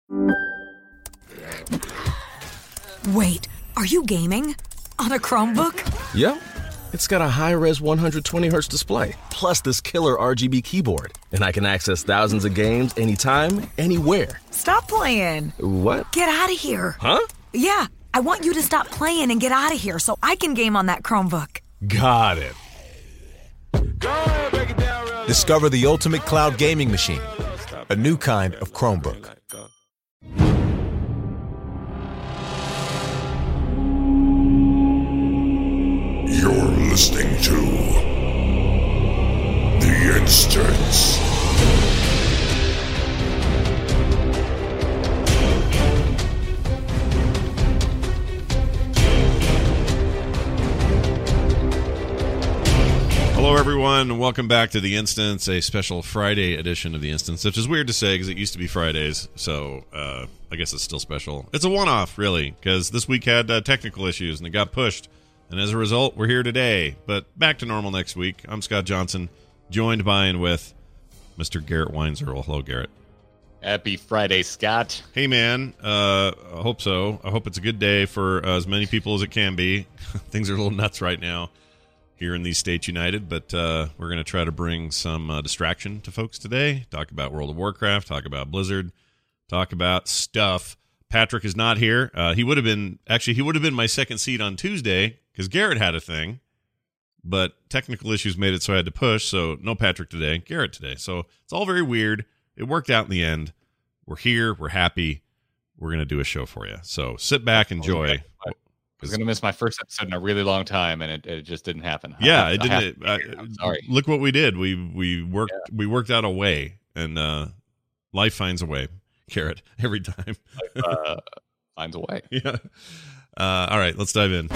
Wait, are you gaming? On a Chromebook? Yep. It's got a high-res 120Hz display, plus this killer RGB keyboard. And I can access thousands of games anytime, anywhere. Stop playing. What? Get out of here. Huh? Yeah, I want you to stop playing and get out of here so I can game on that Chromebook. Got it. Discover the ultimate cloud gaming machine, a new kind of Chromebook. You're listening to The Instance. Hello, everyone. Welcome back to The Instance, a special Friday edition of The Instance, which is weird to say because it used to be Fridays, so I guess it's still special. It's a one-off, really, because this week had technical issues and it got pushed. And as a result, we're here today, but back to normal next week. I'm Scott Johnson, joined by and with Mr. Garrett Weinzierl. Hello, Garrett. Happy Friday, Scott. Hey, man. I hope so. I hope it's a good day for as many people as it can be. Things are a little nuts right now here in these States United, but we're going to try to bring some distraction to folks today. Talk about World of Warcraft, talk about Blizzard, talk about stuff. Patrick is not here. He would have been my second seat on Tuesday, because Garrett had a thing, but technical issues made it so I had to push, so no Patrick today, Garrett today. So it's all very weird. It worked out in the end. We're here. We're happy. We're going to do a show for you. So sit back, enjoy. I was going to miss my first episode in a really long time, and it just didn't happen. Yeah, it didn't. I'm sorry. Look what we did. We worked out a way, and life finds a way, Garrett, every time. Life finds a way. Yeah. All right, let's dive in.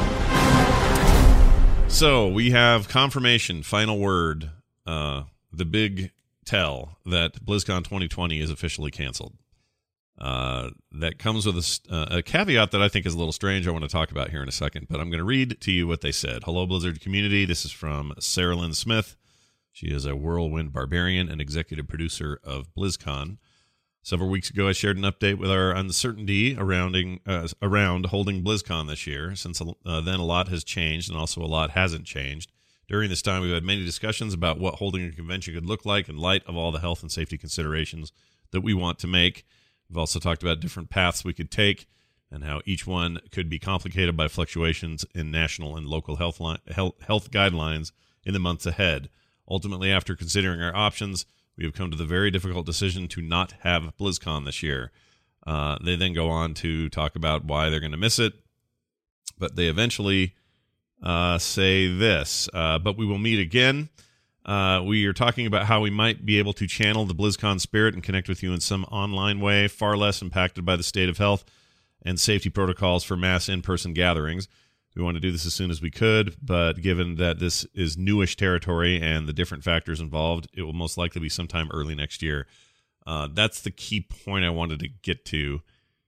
So we have confirmation, final word, the big tell that BlizzCon 2020 is officially canceled. That comes with a caveat that I think is a little strange I want to talk about here in a second, but I'm going to read to you what they said. Hello, Blizzard community. This is from Sarah Lynn Smith. She is a Whirlwind Barbarian and executive producer of BlizzCon. Several weeks ago, I shared an update with our uncertainty around holding BlizzCon this year. Since then, a lot has changed, and also a lot hasn't changed. During this time, we've had many discussions about what holding a convention could look like in light of all the health and safety considerations that we want to make. We've also talked about different paths we could take and how each one could be complicated by fluctuations in national and local health guidelines in the months ahead. Ultimately, after considering our options, we have come to the very difficult decision to not have BlizzCon this year. They then go on to talk about why they're going to miss it, but they eventually say this. But we will meet again. We are talking about how we might be able to channel the BlizzCon spirit and connect with you in some online way, far less impacted by the state of health and safety protocols for mass in-person gatherings. We want to do this as soon as we could, but given that this is newish territory and the different factors involved, it will most likely be sometime early next year. That's the key point I wanted to get to.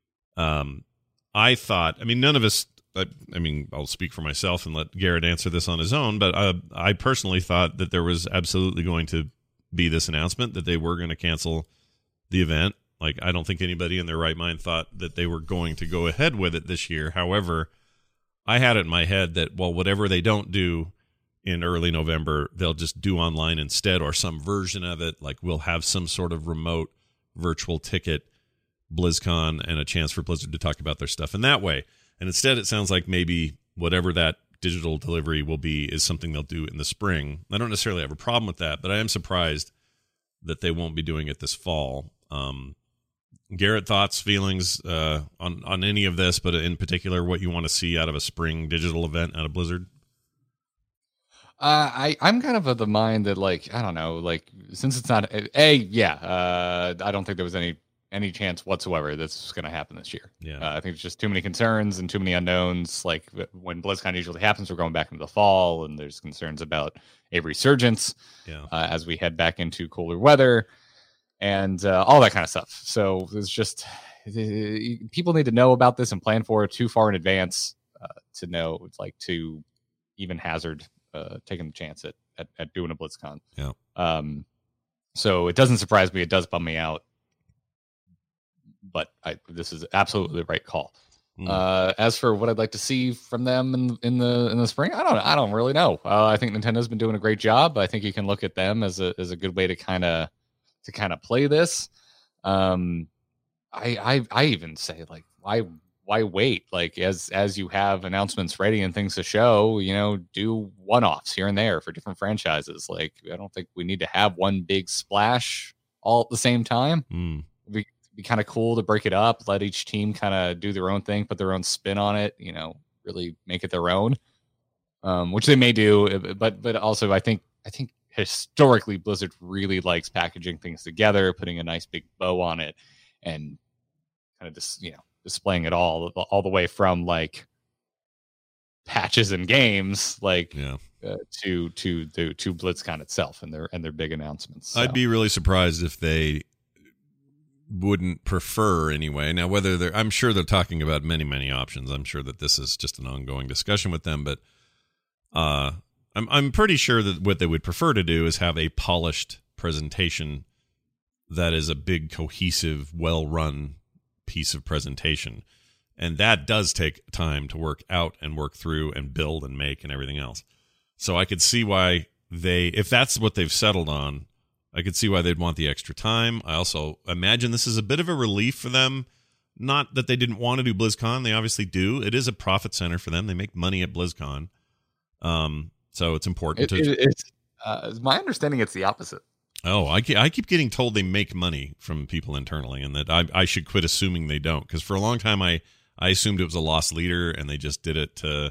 I thought, none of us, I'll speak for myself and let Garrett answer this on his own, but I personally thought that there was absolutely going to be this announcement that they were going to cancel the event. Like, I don't think anybody in their right mind thought that they were going to go ahead with it this year. However, I had it in my head that, well, whatever they don't do in early November, they'll just do online instead, or some version of it. Like, we'll have some sort of remote virtual ticket BlizzCon and a chance for Blizzard to talk about their stuff in that way. And instead, it sounds like maybe whatever that digital delivery will be is something they'll do in the spring. I don't necessarily have a problem with that, but I am surprised that they won't be doing it this fall. Garrett, thoughts, feelings on any of this, but in particular, what you want to see out of a spring digital event out of Blizzard? I'm kind of the mind that, like, I don't know, like, since it's not I don't think there was any chance whatsoever this is going to happen this year. Yeah, I think it's just too many concerns and too many unknowns. Like, when BlizzCon usually happens, we're going back into the fall, and there's concerns about a resurgence as we head back into cooler weather. And all that kind of stuff. So it's just people need to know about this and plan for it too far in advance to know, it's like, to even hazard taking the chance at doing a BlizzCon. Yeah. So it doesn't surprise me. It does bum me out. but this is absolutely the right call. As for what I'd like to see from them in the spring, I don't really know. I think Nintendo's been doing a great job. I think you can look at them as a good way to kind of play this. I even say, like, why wait? Like, as you have announcements ready and things to show, do one-offs here and there for different franchises. Like, I don't think we need to have one big splash all at the same time. It'd be kind of cool to break it up, let each team kind of do their own thing, put their own spin on it, really make it their own, which they may do. But also, I think historically Blizzard really likes packaging things together, putting a nice big bow on it, and kind of just displaying it all the way from like patches and games, like to BlizzCon itself and their big announcements. So. I'd be really surprised if they wouldn't prefer anyway. Now, whether I'm sure they're talking about many options. I'm sure that this is just an ongoing discussion with them, but I'm pretty sure that what they would prefer to do is have a polished presentation that is a big, cohesive, well-run piece of presentation. And that does take time to work out and work through and build and make and everything else. So I could see why if that's what they've settled on, I could see why they'd want the extra time. I also imagine this is a bit of a relief for them. Not that they didn't want to do BlizzCon. They obviously do. It is a profit center for them. They make money at BlizzCon. So it's important it's my understanding it's the opposite. Oh, I keep getting told they make money from people internally, and that I should quit assuming they don't. Because for a long time, I assumed it was a loss leader, and they just did it to,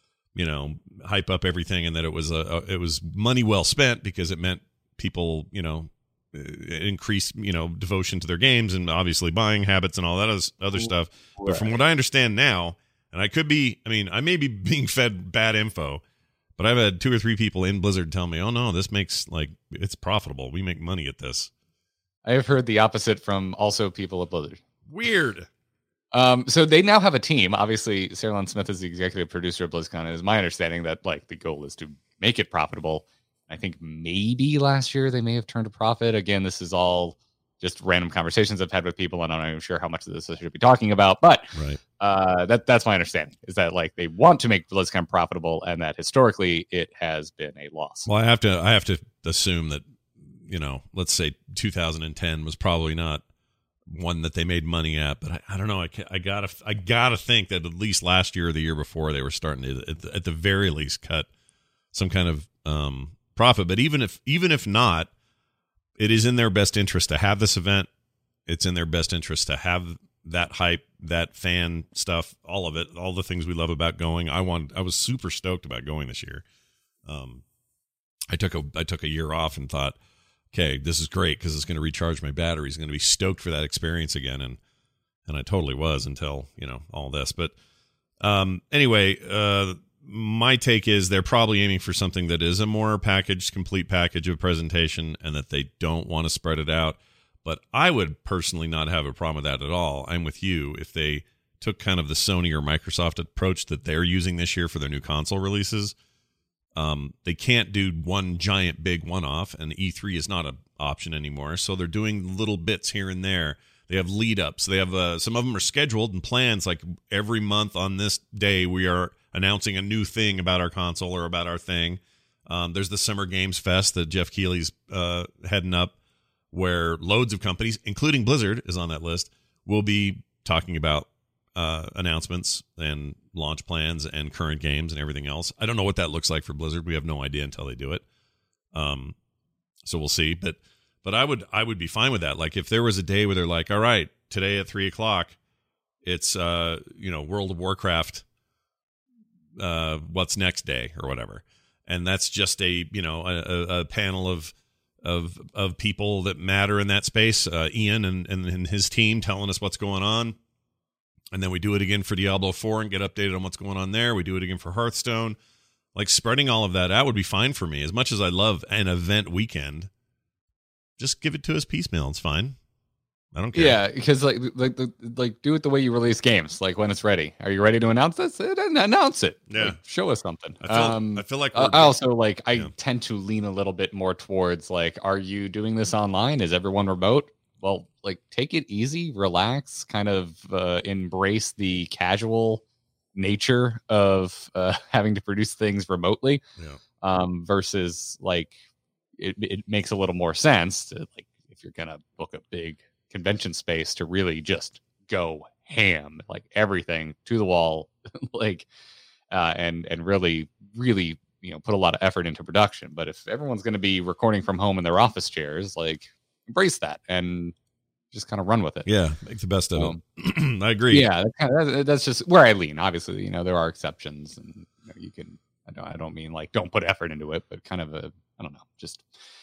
hype up everything, and that it was money well spent because it meant people, increase, devotion to their games and obviously buying habits and all that other stuff. Right. But from what I understand now, and I may be being fed bad info, but I've had 2 or 3 people in Blizzard tell me, oh no, this makes it's profitable. We make money at this. I have heard the opposite from also people at Blizzard. Weird. So they now have a team. Obviously, Sarah Lynn Smith is the executive producer of BlizzCon. And it's my understanding that the goal is to make it profitable. I think maybe last year they may have turned a profit. Again, this is all just random conversations I've had with people, and I'm not even sure how much of this I should be talking about. But that's my understanding, is that they want to make BlizzCon profitable, and that historically it has been a loss. Well, I have to assume that let's say 2010 was probably not one that they made money at, but I don't know. I gotta think that at least last year or the year before they were starting to at the very least cut some kind of profit. But even if not, it is in their best interest to have this event. It's in their best interest to have that hype, that fan stuff, all of it, all the things we love about going. I was super stoked about going this year. I took a year off and thought, okay, this is great because it's going to recharge my batteries. I'm going to be stoked for that experience again, and I totally was until all this. But anyway, my take is they're probably aiming for something that is a more complete package of presentation, and that they don't want to spread it out. But I would personally not have a problem with that at all. I'm with you. If they took kind of the Sony or Microsoft approach that they're using this year for their new console releases, they can't do one giant big one-off, and E3 is not an option anymore. So they're doing little bits here and there. They have lead-ups. They have some of them are scheduled and plans, like every month on this day we are announcing a new thing about our console or about our thing. There's the Summer Games Fest that Jeff Keighley's heading up, where loads of companies, including Blizzard is on that list, will be talking about announcements and launch plans and current games and everything else. I don't know what that looks like for Blizzard. We have no idea until they do it. So we'll see. But I would be fine with that. Like if there was a day where they're like, all right, today at 3:00, it's World of Warcraft what's next day or whatever, and that's just a panel of people that matter in that space, Ian and his team telling us what's going on, and then we do it again for Diablo 4 and get updated on what's going on there. We do it again for Hearthstone. Like spreading all of that out would be fine for me. As much as I love an event weekend, just give it to us piecemeal. It's fine. I don't care. Yeah, because like do it the way you release games. Like when it's ready. Are you ready to announce this? Announce it. Yeah, show us something. I feel like I also I tend to lean a little bit more towards are you doing this online? Is everyone remote? well, like, take it easy, relax, kind of embrace the casual nature of having to produce things remotely. Versus like it makes a little more sense to, like, if you're gonna book a big convention space, to really just go ham, like everything to the wall, like and really put a lot of effort into production. But if everyone's going to be recording from home in their office chairs, like, embrace that and just kind of run with it. Yeah, make the best of it. I agree. Yeah, that's just where I lean. Obviously, there are exceptions, and you can. I don't mean like don't put effort into it, but kind of I don't know, just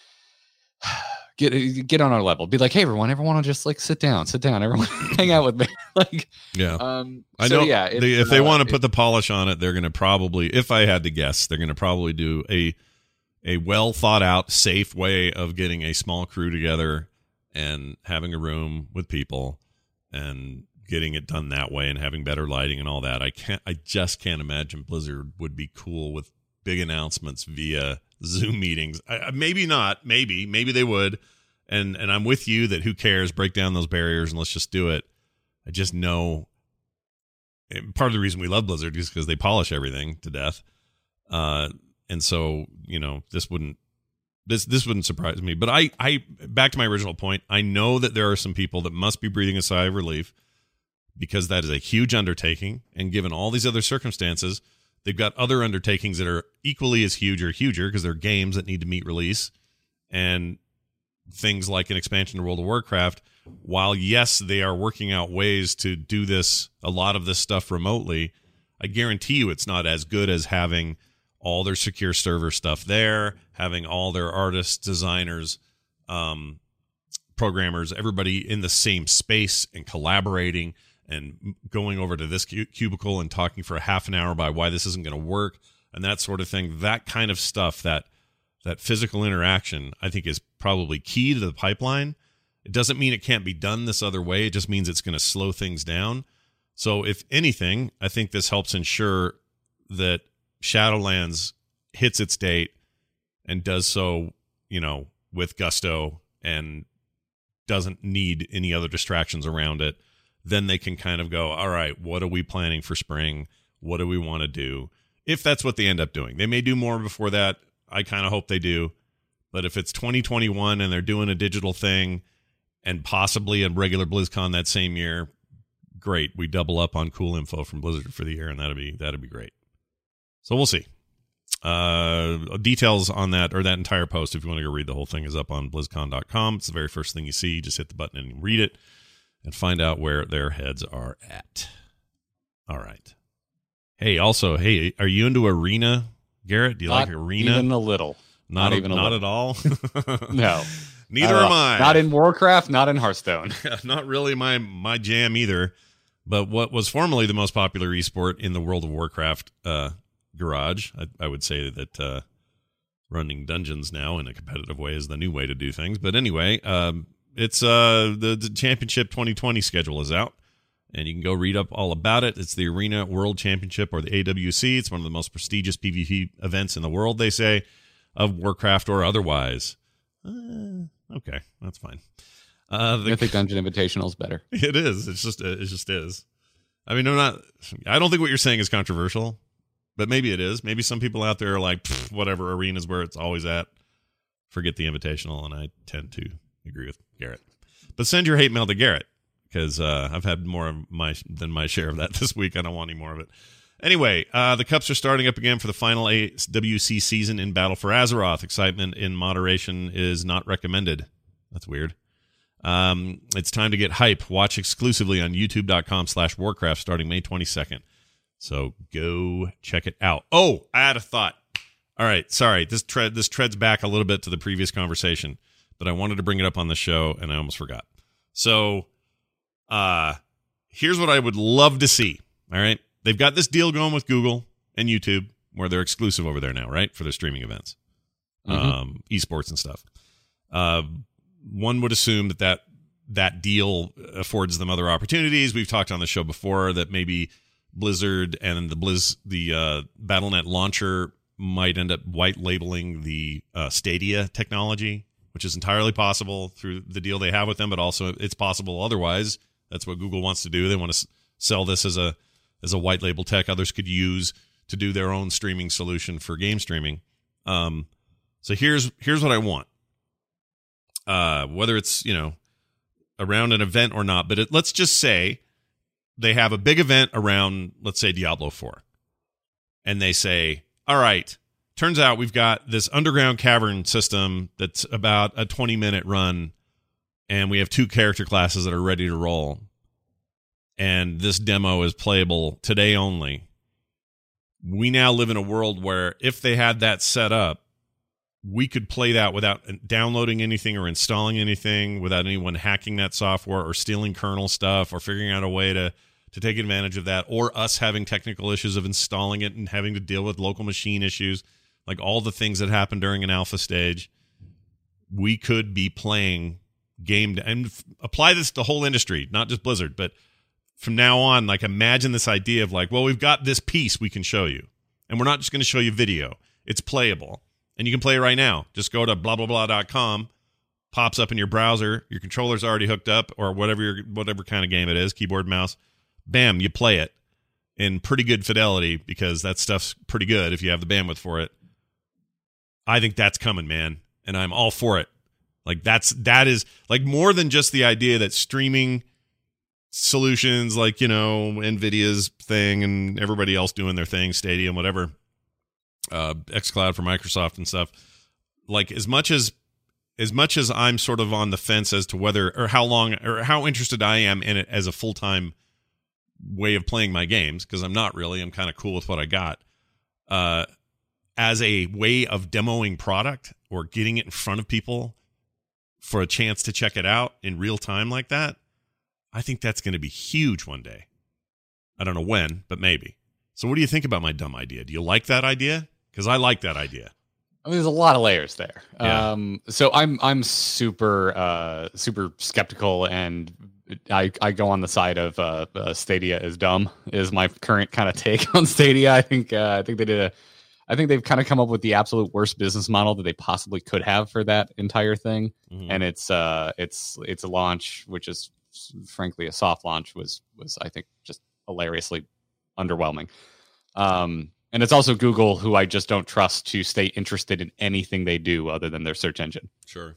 get on our level. Be like, hey, everyone will just like sit down, everyone, hang out with me. Like, yeah. I so, know. Yeah, if they want to put the polish on it, they're going to probably, if I had to guess, they're going to probably do a well thought out, safe way of getting a small crew together and having a room with people and getting it done that way and having better lighting and all that. I just can't imagine Blizzard would be cool with big announcements via Zoom meetings. Maybe not. Maybe they would. And I'm with you that who cares? Break down those barriers and let's just do it. I just know part of the reason we love Blizzard is because they polish everything to death. And so, this wouldn't surprise me. But I back to my original point, I know that there are some people that must be breathing a sigh of relief, because that is a huge undertaking. And given all these other circumstances, they've got other undertakings that are equally as huge or huger, because they're games that need to meet release. And things like an expansion to World of Warcraft, while, yes, they are working out ways to do a lot of this stuff remotely, I guarantee you it's not as good as having all their secure server stuff there, having all their artists, designers, programmers, everybody in the same space and collaborating and going over to this cubicle and talking for a half an hour about why this isn't going to work and that sort of thing. That kind of stuff, that physical interaction, I think is probably key to the pipeline. It doesn't mean it can't be done this other way. It just means it's going to slow things down. So if anything, I think this helps ensure that Shadowlands hits its date and does so, with gusto and doesn't need any other distractions around it. Then they can kind of go, all right, what are we planning for spring? What do we want to do? If that's what they end up doing. They may do more before that. I kind of hope they do. But if it's 2021 and they're doing a digital thing and possibly a regular BlizzCon that same year, great. We double up on cool info from Blizzard for the year, and that'd be great. So we'll see. Details on that, or that entire post, if you want to go read the whole thing, is up on BlizzCon.com. It's the very first thing you see. You just hit the button and read it and find out where their heads are at. All right. Hey, are you into Arena, Garrett? Do you like Arena? Even a little. Not at all? No. Neither am I. Not in Warcraft, not in Hearthstone. Not really my jam either. But what was formerly the most popular esport in the World of Warcraft garage, I would say that running dungeons now in a competitive way is the new way to do things. But anyway, it's the Championship 2020 schedule is out, and you can go read up all about it. It's the Arena World Championship, or the AWC. It's one of the most prestigious PvP events in the world, they say, of Warcraft or otherwise. Okay, that's fine. I think Dungeon Invitational is better. It is. It just is. I mean, I don't think what you're saying is controversial, but maybe it is. Maybe some people out there are like, whatever, Arena's where it's always at. Forget the Invitational, and I tend to agree with Garrett. But send your hate mail to Garrett, because I've had more than my share of that this week. I don't want any more of it. Anyway, the Cups are starting up again for the final AWC season in Battle for Azeroth. Excitement in moderation is not recommended. That's weird. It's time to get hype. Watch exclusively on youtube.com/Warcraft starting May 22nd. So go check it out. Oh, I had a thought. All right, sorry. This treads back a little bit to the previous conversation, but I wanted to bring it up on the show, and I almost forgot. So here's what I would love to see, all right? They've got this deal going with Google and YouTube where they're exclusive over there now, right, for their streaming events, esports and stuff. One would assume that deal affords them other opportunities. We've talked on the show before that maybe Blizzard and the Battle.net launcher might end up white labeling the Stadia technology which is entirely possible through the deal they have with them, but also it's possible otherwise. That's what Google wants to do. They want to sell this as a white label tech others could use to do their own streaming solution for game streaming. So here's what I want. Whether it's, around an event or not, but let's just say they have a big event around, let's say, Diablo 4. And they say, all right, turns out we've got this underground cavern system that's about a 20-minute run, and we have 2 character classes that are ready to roll. And this demo is playable today only. We now live in a world where if they had that set up, we could play that without downloading anything or installing anything, without anyone hacking that software or stealing kernel stuff or figuring out a way to take advantage of that, or us having technical issues of installing it and having to deal with local machine issues, like all the things that happen during an alpha stage. We could be playing and apply this to the whole industry, not just Blizzard, but from now on, like, imagine this idea of like, well, we've got this piece we can show you, and we're not just going to show you video. It's playable. And you can play it right now. Just go to blah-blah-blah.com, pops up in your browser, your controller's already hooked up, or whatever kind of game it is, keyboard, mouse. Bam, you play it in pretty good fidelity, because that stuff's pretty good if you have the bandwidth for it. I think that's coming, man, and I'm all for it. Like, that is like more than just the idea that streaming solutions like, NVIDIA's thing and everybody else doing their thing, Stadia, whatever, xCloud for Microsoft and stuff. Like, as much as I'm sort of on the fence as to whether or how long or how interested I am in it as a full-time way of playing my games, because I'm not really. I'm kind of cool with what I got. As a way of demoing product or getting it in front of people for a chance to check it out in real time like that, I think that's going to be huge one day. I don't know when, but maybe. So what do you think about my dumb idea? Do you like that idea? Because I like that idea. I mean, there's a lot of layers there. Yeah. So I'm super skeptical, and I go on the side of Stadia is dumb, is my current kind of take on Stadia. I think they've kind of come up with the absolute worst business model that they possibly could have for that entire thing. Mm-hmm. And it's a launch, which is frankly a soft launch, was I think just hilariously underwhelming. And it's also Google, who I just don't trust to stay interested in anything they do other than their search engine. Sure.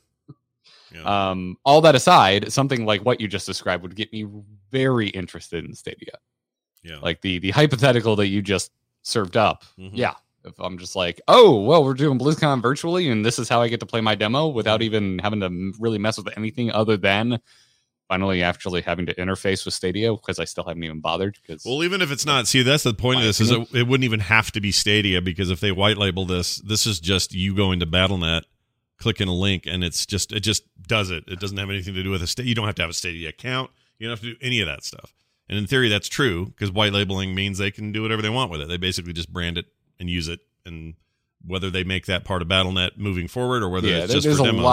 Yeah. All that aside, something like what you just described would get me very interested in Stadia. Yeah. Like the hypothetical that you just served up. Mm-hmm. Yeah. If I'm just like, oh, well, we're doing BlizzCon virtually, and this is how I get to play my demo without even having to really mess with anything other than finally actually having to interface with Stadia, because I still haven't even bothered. Well, even if it's not, see, that's the point of this, is it wouldn't even have to be Stadia, because if they white label this is just you going to Battle.net, clicking a link, and it just does it. It doesn't have anything to do with you don't have to have a Stadia account. You don't have to do any of that stuff. And in theory, that's true, because white labeling means they can do whatever they want with it. They basically just brand it and use it, and whether they make that part of Battle.net moving forward or whether it's just for demos. There's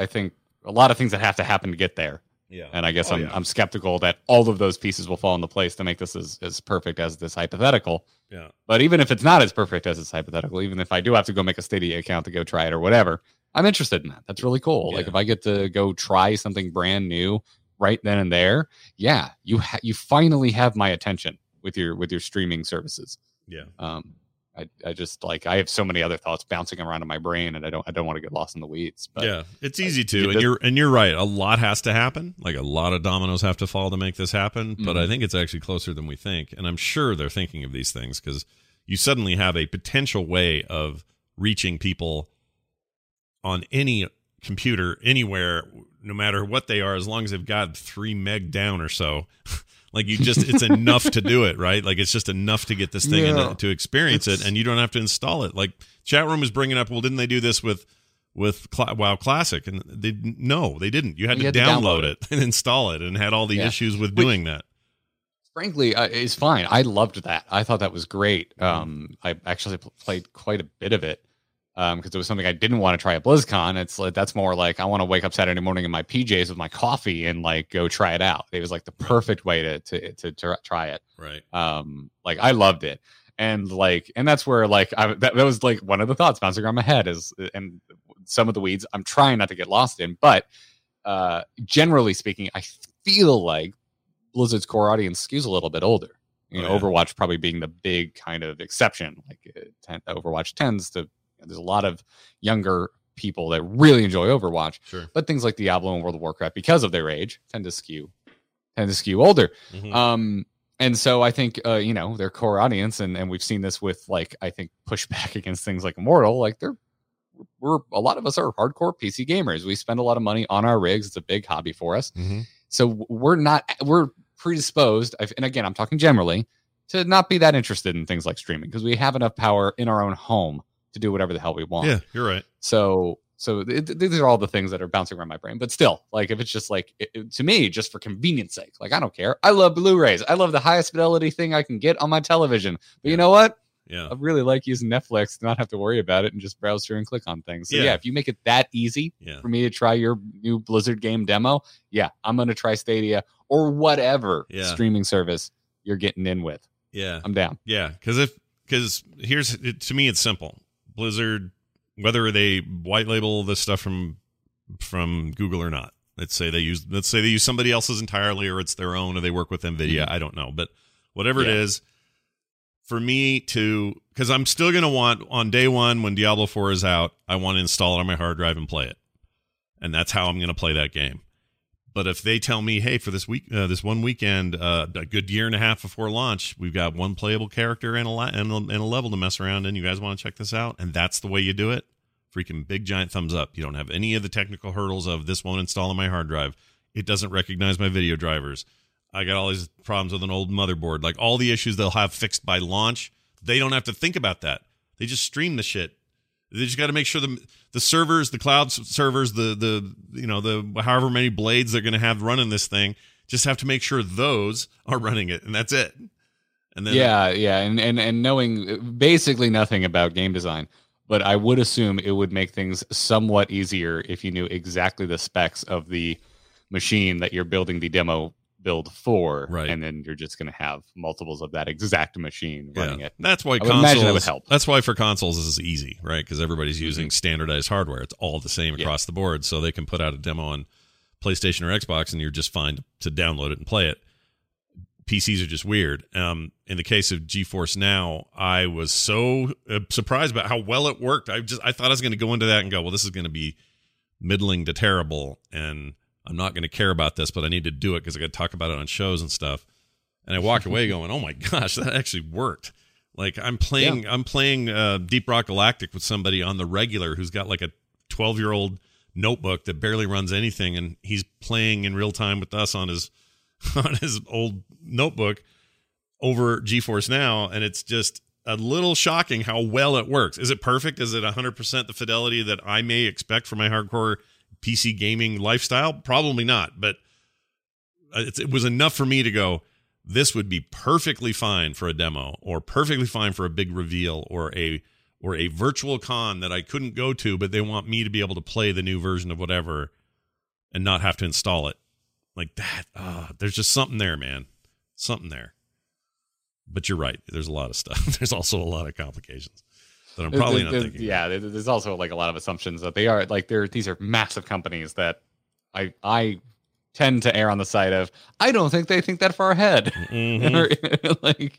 a lot of things that have to happen to get there. Yeah. And I guess I'm skeptical that all of those pieces will fall into place to make this as perfect as this hypothetical. Yeah. But even if it's not as perfect as this hypothetical, even if I do have to go make a Stadia account to go try it or whatever, I'm interested in that. That's really cool. Yeah. Like, if I get to go try something brand new right then and there, yeah, you finally have my attention with your streaming services. Yeah. I just, like, I have so many other thoughts bouncing around in my brain, and I don't want to get lost in the weeds. But yeah, it's easy to, and you're right. A lot has to happen. Like, a lot of dominoes have to fall to make this happen. But I think it's actually closer than we think, and I'm sure they're thinking of these things, because you suddenly have a potential way of reaching people on any computer anywhere, no matter what they are, as long as they've got 3 meg down or so. Like, it's enough to do it, right? Like, it's just enough to get this thing to experience it, and you don't have to install it. Like, chat room is bringing up, well, didn't they do this with WoW Classic? And they didn't. You had to download it and install it, and had all the issues with doing that. Frankly, it's fine. I loved that. I thought that was great. I actually played quite a bit of it, because it was something I didn't want to try at BlizzCon. It's like, that's more like, I want to wake up Saturday morning in my PJs with my coffee and like go try it out. It was like the perfect way to try it. Right. Like, I loved it. And that's where, like, that was like one of the thoughts bouncing around my head and some of the weeds I'm trying not to get lost in, but generally speaking, I feel like Blizzard's core audience skews a little bit older. Overwatch probably being the big kind of exception. Like Overwatch tends to, there's a lot of younger people that really enjoy Overwatch, sure. But things like Diablo and World of Warcraft, because of their age, tend to skew older. Mm-hmm. And so I think, their core audience, and we've seen this with, like, I think pushback against things like Immortal, like a lot of us are hardcore PC gamers. We spend a lot of money on our rigs. It's a big hobby for us. Mm-hmm. So we're predisposed, and again, I'm talking generally, to not be that interested in things like streaming because we have enough power in our own home to do whatever the hell we want. Yeah, you're right. So these are all the things that are bouncing around my brain. But still, like, if it's just like, to me, just for convenience sake, like, I don't care. I love Blu-rays. I love the highest fidelity thing I can get on my television. But you know what? Yeah, I really like using Netflix to not have to worry about it and just browse through and click on things. So yeah, if you make it that easy for me to try your new Blizzard game demo, I'm going to try Stadia or whatever streaming service you're getting in with. Yeah, I'm down. Yeah, because to me, it's simple. Blizzard, whether they white label this stuff from Google or not, let's say they use somebody else's entirely, or it's their own, or they work with NVIDIA. I don't know, but whatever it is. For me because I'm still going to want, on day one when Diablo 4 is out, I want to install it on my hard drive and play it. And that's how I'm going to play that game. But if they tell me, hey, for this one weekend, a good year and a half before launch, we've got one playable character and a level to mess around in, you guys want to check this out? And that's the way you do it? Freaking big giant thumbs up. You don't have any of the technical hurdles of this won't install on my hard drive. It doesn't recognize my video drivers. I got all these problems with an old motherboard. Like, all the issues they'll have fixed by launch, they don't have to think about that. They just stream the shit. They just got to make sure the servers, the cloud servers, the however many blades they're going to have running this thing, just have to make sure those are running it, and that's it. And then and knowing basically nothing about game design, but I would assume it would make things somewhat easier if you knew exactly the specs of the machine that you're building the demo build for, right? And then you're just going to have multiples of that exact machine running it. That's why imagine that would help. That's why for consoles this is easy, right? Because everybody's using standardized hardware. It's all the same across the board, so they can put out a demo on PlayStation or Xbox, and you're just fine to download it and play it. PCs are just weird. In the case of GeForce Now, I was so surprised about how well it worked. I thought I was going to go into that and go, well, this is going to be middling to terrible, and I'm not going to care about this, but I need to do it because I got to talk about it on shows and stuff. And I walked away going, oh my gosh, that actually worked. Like, I'm playing Deep Rock Galactic with somebody on the regular who's got like a 12-year-old notebook that barely runs anything, and he's playing in real time with us on his old notebook over GeForce Now, and it's just a little shocking how well it works. Is it perfect? Is it 100% the fidelity that I may expect for my hardcore PC gaming lifestyle? Probably not, but it was enough for me to go, this would be perfectly fine for a demo, or perfectly fine for a big reveal, or a virtual con that I couldn't go to, but they want me to be able to play the new version of whatever and not have to install it. Like that, there's just something there, man. Something there. But you're right. There's a lot of stuff. There's also a lot of complications that I'm probably not thinking. Yeah, there's also like a lot of assumptions that they are like these are massive companies that I tend to err on the side of I don't think they think that far ahead. Mm-hmm.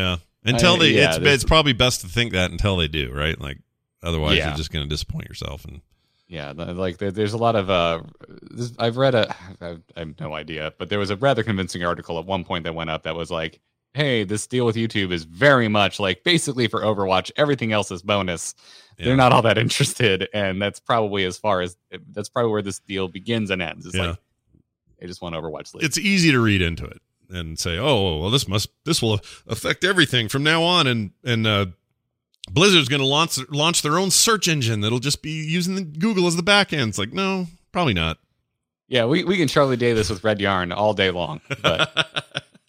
It's probably best to think that until they do, right? Like, otherwise you're just going to disappoint yourself. And like there's a lot of I've read I have no idea, but there was a rather convincing article at one point that went up that was like, hey, this deal with YouTube is very much like basically for Overwatch, everything else is bonus. They're not all that interested, and that's probably where this deal begins and ends. It's like they just want Overwatch League. It's easy to read into it and say, oh, well, this will affect everything from now on, and Blizzard's going to launch their own search engine that'll just be using Google as the back end. It's like, no, probably not. Yeah, we can Charlie Day this with Red Yarn all day long, but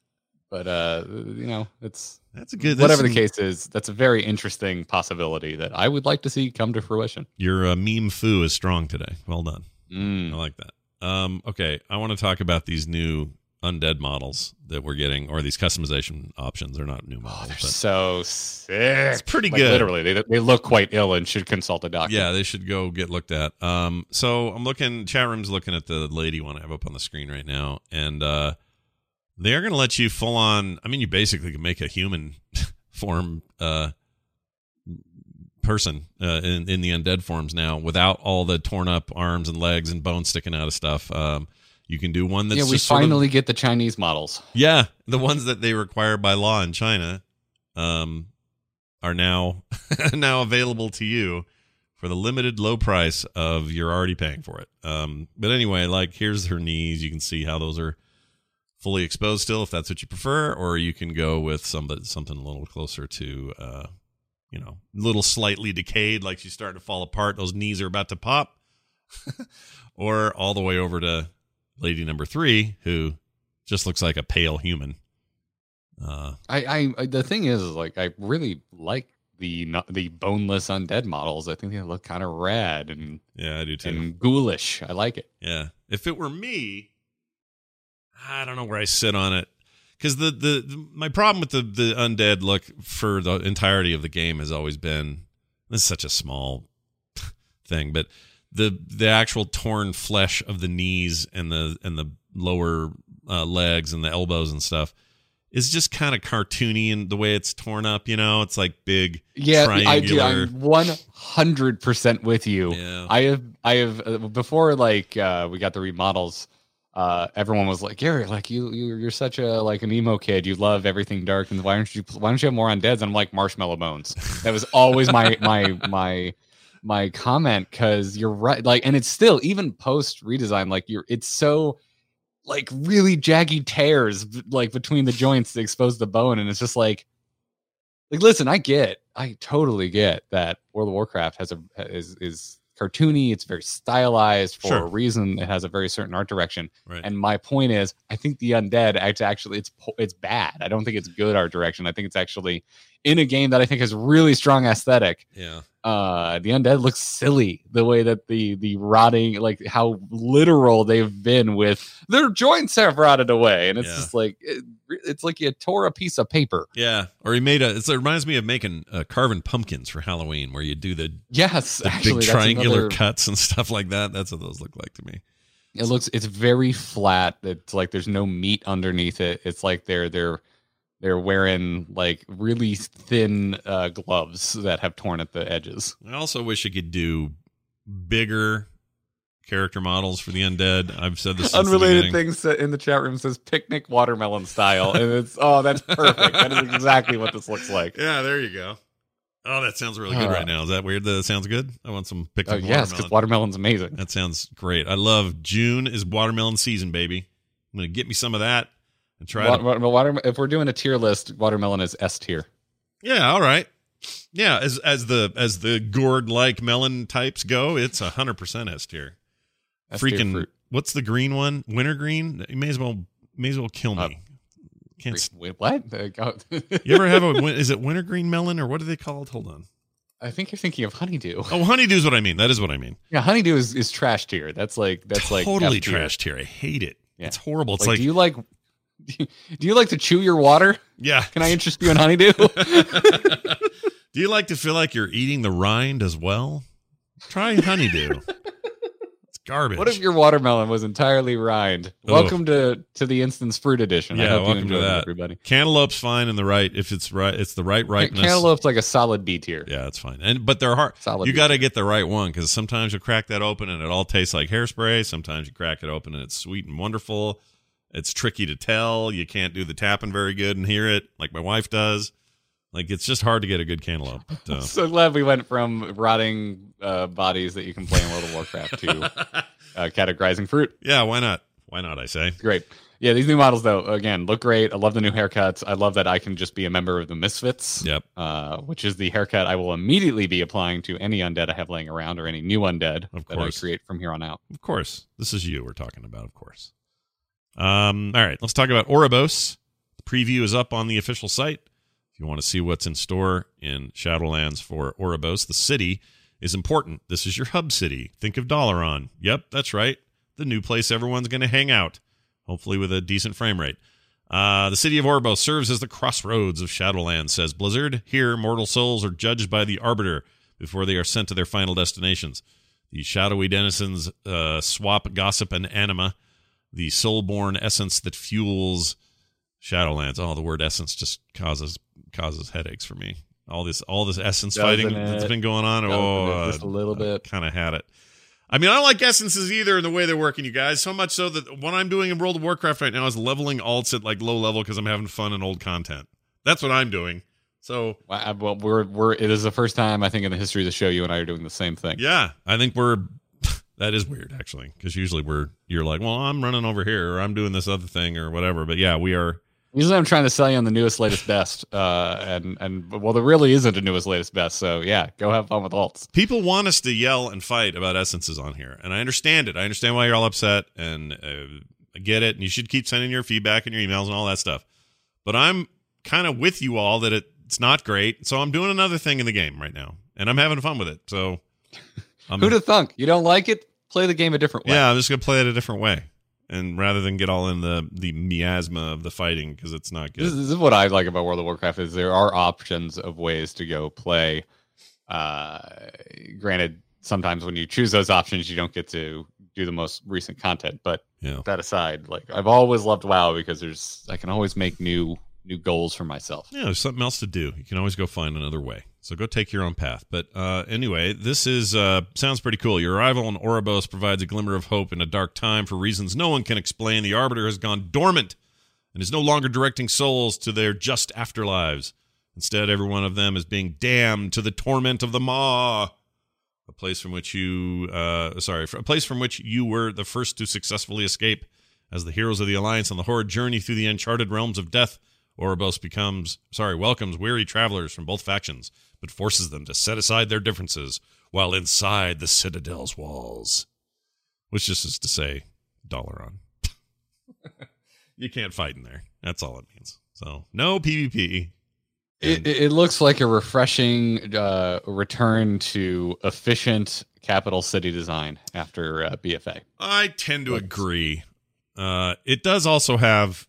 that's a good. Whatever the case is, that's a very interesting possibility that I would like to see come to fruition. Your meme foo is strong today. Well done. I like that. Okay, I want to talk about these new undead models that we're getting, or these customization options. They're not new models. They're but so sick. It's pretty good. Literally, they look quite ill and should consult a doctor. Yeah, they should go get looked at. So I'm looking, chat room's looking at the lady one I have up on the screen right now, and they're going to let you full on. I mean, you basically can make a human form person in the undead forms now without all the torn up arms and legs and bones sticking out of stuff. You can do one that's we just finally get the Chinese models. Yeah, the ones that they require by law in China are now available to you for the limited low price of you're already paying for it. But anyway, like here's her knees. You can see how those are fully exposed still, if that's what you prefer, or you can go with something a little closer to, a little slightly decayed, like she's starting to fall apart. Those knees are about to pop, or all the way over to lady number 3, who just looks like a pale human. The thing is like I really like the boneless undead models. I think they look kind of rad and yeah, I do too. And ghoulish. I like it. Yeah, if it were me, I don't know where I sit on it, because my problem with the undead look for the entirety of the game has always been, this is such a small thing, but the actual torn flesh of the knees and the lower legs and the elbows and stuff is just kind of cartoony in the way it's torn up. It's like big, triangular. I do. I'm 100% with you. Yeah. I have before we got the remodels. Everyone was like, Gary, like you're such an emo kid. You love everything dark, and why don't you have more undeads? And I'm like, Marshmallow Bones. That was always my comment, because you're right. Like, and it's still, even post redesign, like it's so like really jaggy tears like between the joints to expose the bone, and it's just like listen, I totally get that World of Warcraft is cartoony. It's very stylized for a reason. It has a very certain art direction. Right. And my point is, I think the undead actually it's bad. I don't think it's good art direction. I think it's actually in a game that I think has really strong aesthetic. Yeah. The undead looks silly the way that the rotting, like how literal they've been with their joints have rotted away, and it's just like it's like you tore a piece of paper. Yeah, or he made it reminds me of making carving pumpkins for Halloween, where you do the big triangular cuts and stuff like that. That's what those look like to me. It's very flat. It's like there's no meat underneath it. It's like they're wearing like really thin gloves that have torn at the edges. I also wish you could do bigger character models for the undead. I've said this since unrelated things in the chat room says picnic watermelon style, and it's that's perfect. That is exactly what this looks like. Yeah, there you go. Oh, that sounds really good right now. Is that weird that it sounds good? I want some picnic watermelon. Yes, because watermelon's amazing. That sounds great. I love June is watermelon season, baby. I'm going to get me some of that and try if we're doing a tier list, watermelon is S tier. Yeah, all right. Yeah, as the gourd like melon types go, it's 100% S tier. Freaking fruit. What's the green one? Wintergreen? You may as well kill me. Wait, what? You ever have is it wintergreen melon, or what are they called? Hold on. I think you're thinking of honeydew. Oh, honeydew is what I mean. That is what I mean. Yeah, honeydew is trash tier. That's totally trash tier. I hate it. Yeah. It's horrible. It's like do you like to chew your water? Yeah. Can I interest you in honeydew? Do you like to feel like you're eating the rind as well? Try honeydew. It's garbage. What if your watermelon was entirely rind? Oh. Welcome to the Instance Fruit Edition. Yeah, I hope welcome you enjoy to that. Everybody. Cantaloupe's fine in the right. If it's right, it's the right ripeness. Cantaloupe's like a solid B tier. Yeah, it's fine. But they're hard. Solid. You got to get the right one, because sometimes you crack that open and it all tastes like hairspray. Sometimes you crack it open and it's sweet and wonderful. It's tricky to tell. You can't do the tapping very good and hear it like my wife does. Like, it's just hard to get a good cantaloupe. But, so glad we went from rotting bodies that you can play in World of Warcraft to categorizing fruit. Yeah, why not? Why not, I say. Great. Yeah, these new models, though, again, look great. I love the new haircuts. I love that I can just be a member of the Misfits. Yep. Which is the haircut I will immediately be applying to any undead I have laying around, or any new undead that I create from here on out. Of course. This is you we're talking about, of course. All right, let's talk about Oribos. The preview is up on the official site. If you want to see what's in store in Shadowlands for Oribos, the city is important. This is your hub city. Think of Dalaran. Yep, that's right. The new place everyone's going to hang out. hopefully with a decent frame rate. The city of Oribos serves as the crossroads of Shadowlands, says Blizzard. Here, mortal souls are judged by the Arbiter before they are sent to their final destinations. The shadowy denizens swap gossip and anima, the soul-born essence that fuels Shadowlands. Oh, the word essence just causes headaches for me. All this essence fighting that's been going on. Just a little bit. Kind of had it. I mean, I don't like essences either in the way they're working, you guys. So much so that what I'm doing in World of Warcraft right now is leveling alts at like low level because I'm having fun in old content. That's what I'm doing. So, well, it is the first time I think in the history of the show you and I are doing the same thing. Yeah, I think that is weird actually, because usually you're like, well, I'm running over here or I'm doing this other thing or whatever. But yeah, we are. Usually I'm trying to sell you on the newest, latest, best. And there really isn't a newest, latest, best. So yeah, go have fun with alts. People want us to yell and fight about essences on here. And I understand it. I understand why you're all upset and I get it. And you should keep sending your feedback and your emails and all that stuff. But I'm kind of with you all that it's not great. So I'm doing another thing in the game right now and I'm having fun with it. So who'd have thunk? You don't like it? Play the game a different way. Yeah, I'm just going to play it a different way. And rather than get all in the miasma of the fighting, because it's not good. This is what I like about World of Warcraft is there are options of ways to go play. Granted, sometimes when you choose those options, you don't get to do the most recent content. But that aside, like I've always loved WoW because I can always make new goals for myself. Yeah, there's something else to do. You can always go find another way. So go take your own path. But anyway, this is sounds pretty cool. Your arrival on Oribos provides a glimmer of hope in a dark time for reasons no one can explain. The Arbiter has gone dormant and is no longer directing souls to their just afterlives. Instead, every one of them is being damned to the torment of the Maw, a place from which you were the first to successfully escape. As the heroes of the Alliance on the Horde journey through the uncharted realms of death, Oribos welcomes weary travelers from both factions, but forces them to set aside their differences while inside the Citadel's walls. Which just is to say, Dalaran. You can't fight in there. That's all it means. So, no PvP. It looks like a refreshing return to efficient capital city design after BFA. I tend to agree. It does also have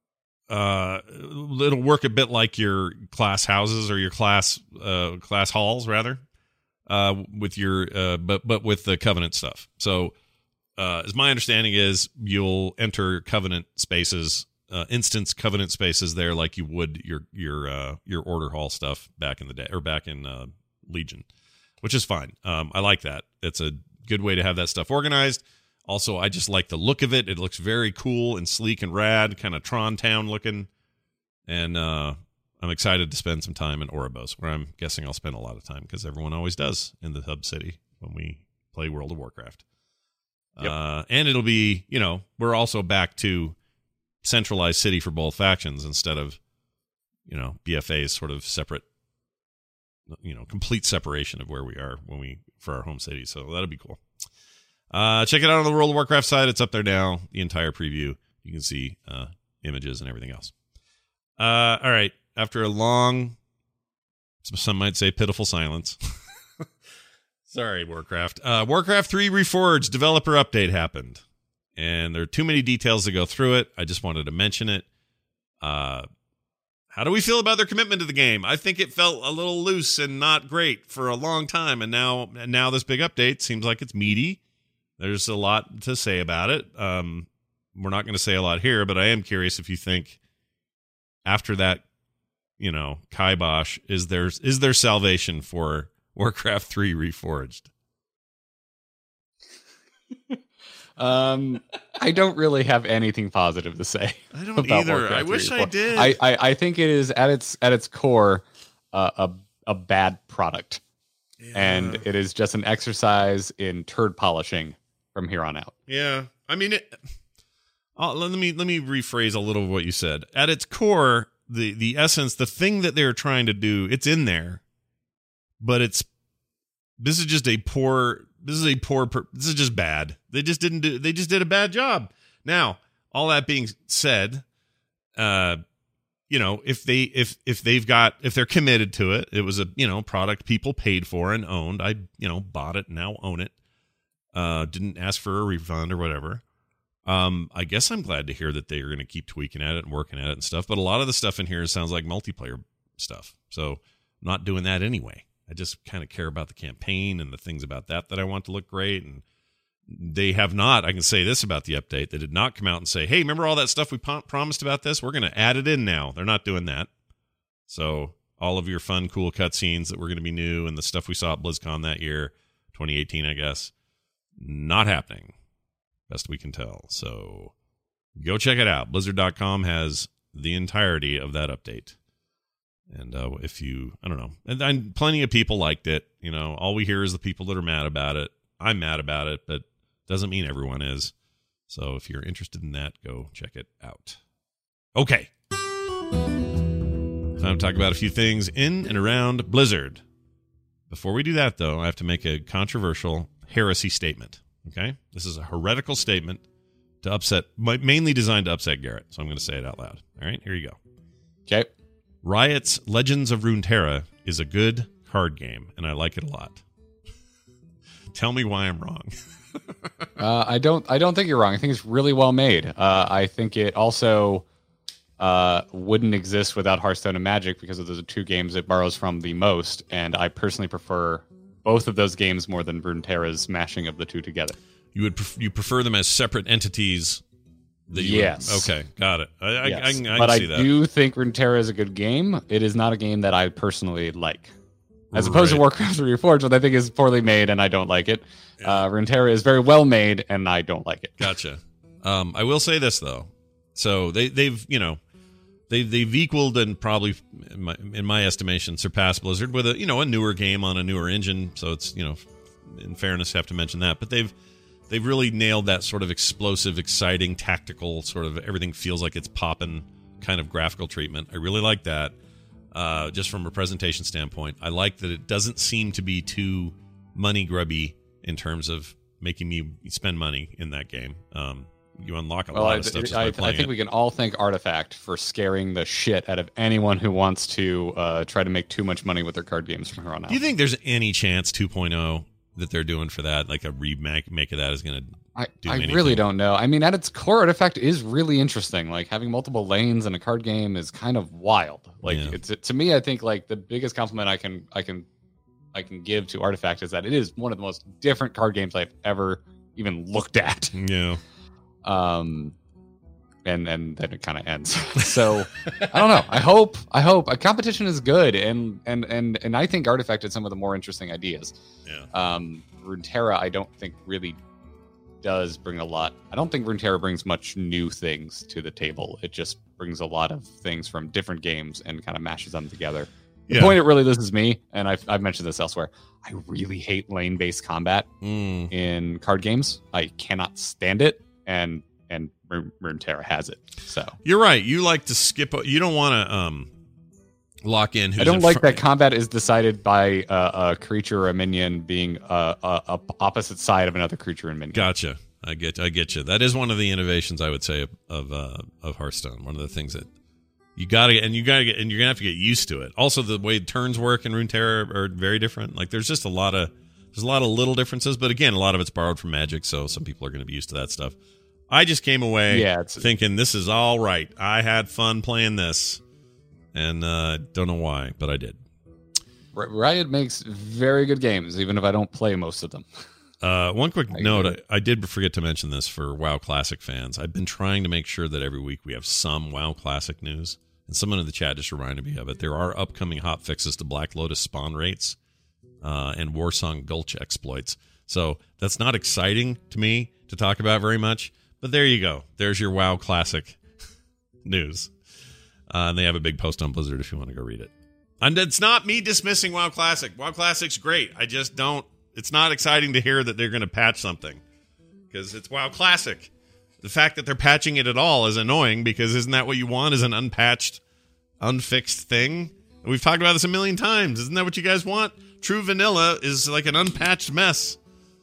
it'll work a bit like your class houses or your class halls rather, with your but with the Covenant stuff. So as my understanding is, you'll enter Covenant spaces, instance Covenant spaces there like you would your Order Hall stuff back in the day or back in Legion, which is fine. I like that. It's a good way to have that stuff organized. Also, I just like the look of it. It looks very cool and sleek and rad, kind of Tron Town looking. And I'm excited to spend some time in Oribos, where I'm guessing I'll spend a lot of time because everyone always does in the hub city when we play World of Warcraft. Yep. And it'll be, we're also back to centralized city for both factions instead of, BFA's sort of separate, complete separation of where we are for our home city. So that'll be cool. Check it out on the World of Warcraft side. It's up there now. The entire preview. You can see images and everything else. All right. After a long, some might say pitiful silence. Sorry, Warcraft. Warcraft 3 Reforged developer update happened. And there are too many details to go through it. I just wanted to mention it. How do we feel about their commitment to the game? I think it felt a little loose and not great for a long time. And now this big update seems like it's meaty. There's a lot to say about it. We're not going to say a lot here, but I am curious if you think after that, kibosh, is there salvation for Warcraft 3 Reforged? I don't really have anything positive to say. I don't either. Warcraft I wish I did. I think it is at its core a bad product, and it is just an exercise in turd polishing from here on out. Yeah, I mean, let me rephrase a little of what you said. At its core, the essence, the thing that they're trying to do, it's in there, but this is just bad. They just did a bad job. Now, all that being said, if they're committed to it, it was a product people paid for and owned. I bought it, now own it. Didn't ask for a refund or whatever. I guess I'm glad to hear that they're going to keep tweaking at it and working at it and stuff. But a lot of the stuff in here sounds like multiplayer stuff. So I'm not doing that anyway. I just kind of care about the campaign and the things about that I want to look great. And they have not, I can say this about the update, they did not come out and say, hey, remember all that stuff we promised about this? We're going to add it in now. They're not doing that. So all of your fun, cool cutscenes that were going to be new and the stuff we saw at BlizzCon that year, 2018, I guess, not happening, best we can tell. So go check it out. Blizzard.com has the entirety of that update. And if you, I don't know, and plenty of people liked it. You know, all we hear is the people that are mad about it. I'm mad about it, but doesn't mean everyone is. So if you're interested in that, go check it out. Okay. Time to talk about a few things in and around Blizzard. Before we do that, though, I have to make a controversial heresy statement. Okay? This is a heretical statement to upset, mainly designed to upset Garrett. So I'm going to say it out loud. All right? Here you go. Okay. Riot's Legends of Runeterra is a good card game, and I like it a lot. Tell me why I'm wrong. I don't think you're wrong. I think it's really well made. I think it also wouldn't exist without Hearthstone and Magic because of the two games it borrows from the most, and I personally prefer both of those games more than Runeterra's mashing of the two together. You prefer them as separate entities? Yes. Okay, got it. I can but see that. I do think Runeterra is a good game. It is not a game that I personally like. As opposed to Warcraft Reforged, which I think is poorly made and I don't like it. Yeah. Runeterra is very well made and I don't like it. Gotcha. I will say this though. So they've equaled and probably, in my estimation, surpassed Blizzard with a newer game on a newer engine. So it's, in fairness, have to mention that. But they've really nailed that sort of explosive, exciting, tactical sort of everything feels like it's popping kind of graphical treatment. I really like that. Just from a presentation standpoint, I like that it doesn't seem to be too money grubby in terms of making me spend money in that game. You unlock a lot of stuff just by playing I think we can all thank Artifact for scaring the shit out of anyone who wants to try to make too much money with their card games from here on out. Do you think there's any chance 2.0 that they're doing for that, like a remake of that, is going to do anything? I really don't know. I mean, at its core, Artifact is really interesting. Like having multiple lanes in a card game is kind of wild. Like to me, I think like the biggest compliment I can give to Artifact is that it is one of the most different card games I've ever even looked at. Yeah. And then it kind of ends. So I don't know. I hope a competition is good, and I think Artifact had some of the more interesting ideas. Yeah. Runeterra, I don't think really does bring a lot. I don't think Runeterra brings much new things to the table. It just brings a lot of things from different games and kind of mashes them together. The point it really loses me, and I've mentioned this elsewhere, I really hate lane-based combat in card games. I cannot stand it, and Runeterra has it. So you're right. You like to skip. You don't want to lock in. I don't like that combat is decided by a creature or a minion being a opposite side of another creature and minion. Gotcha. I get you. That is one of the innovations I would say of Hearthstone. One of the things that you're gonna have to get used to it. Also, the way turns work in Runeterra are very different. Like there's a lot of little differences, but again, a lot of it's borrowed from Magic, so some people are going to be used to that stuff. I just came away thinking this is all right. I had fun playing this, and don't know why, but I did. Riot makes very good games, even if I don't play most of them. One quick note, I did forget to mention this for WoW Classic fans. I've been trying to make sure that every week we have some WoW Classic news, and someone in the chat just reminded me of it. There are upcoming hot fixes to Black Lotus spawn rates and Warsong Gulch exploits. So that's not exciting to me to talk about very much, but there you go. There's your WoW Classic news. And they have a big post on Blizzard if you want to go read it. And it's not me dismissing WoW Classic. WoW Classic's great. I just don't. It's not exciting to hear that they're going to patch something because it's WoW Classic. The fact that they're patching it at all is annoying because isn't that what you want, is an unpatched, unfixed thing? And we've talked about this a million times. Isn't that what you guys want? True vanilla is like an unpatched mess.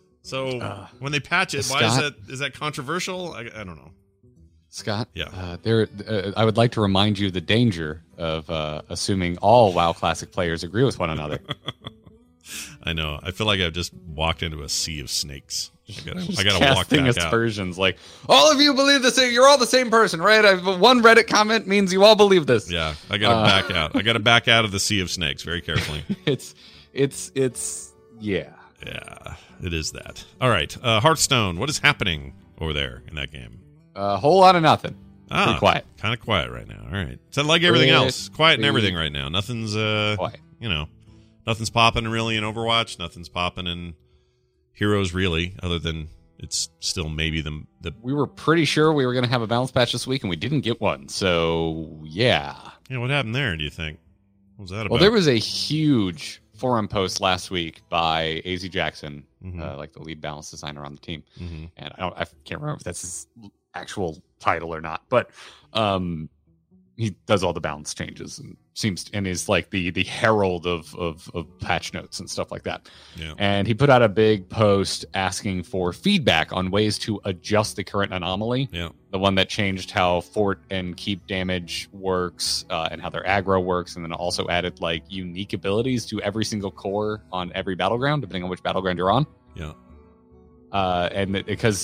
So when they patch it, Scott, is that controversial? I don't know. Scott, yeah. I would like to remind you the danger of assuming all WoW Classic players agree with one another. I know. I feel like I've just walked into a sea of snakes. I gotta walk back aspersions out. Like, all of you believe the same. You're all the same person, right? One Reddit comment means you all believe this. Yeah, I gotta back out. I gotta back out of the sea of snakes very carefully. It's yeah. Yeah, it is that. All right, Hearthstone. What is happening over there in that game? A whole lot of nothing. Pretty quiet. Kind of quiet right now. All right. So like everything else, quiet and everything right now. Nothing's quiet. Nothing's popping really in Overwatch. Nothing's popping in Heroes really, other than it's still maybe the. We were pretty sure we were going to have a balance patch this week, and we didn't get one. So yeah. Yeah. What happened there? Do you think? What was that about? Well, there was a huge forum post last week by AZ Jackson, like the lead balance designer on the team, and I can't remember if that's his actual title or not, but he does all the balance changes and is like the herald of patch notes and stuff like that. Yeah. And he put out a big post asking for feedback on ways to adjust the current anomaly. Yeah. The one that changed how fort and keep damage works and how their aggro works, and then also added like unique abilities to every single core on every battleground, depending on which battleground you're on. Yeah. And because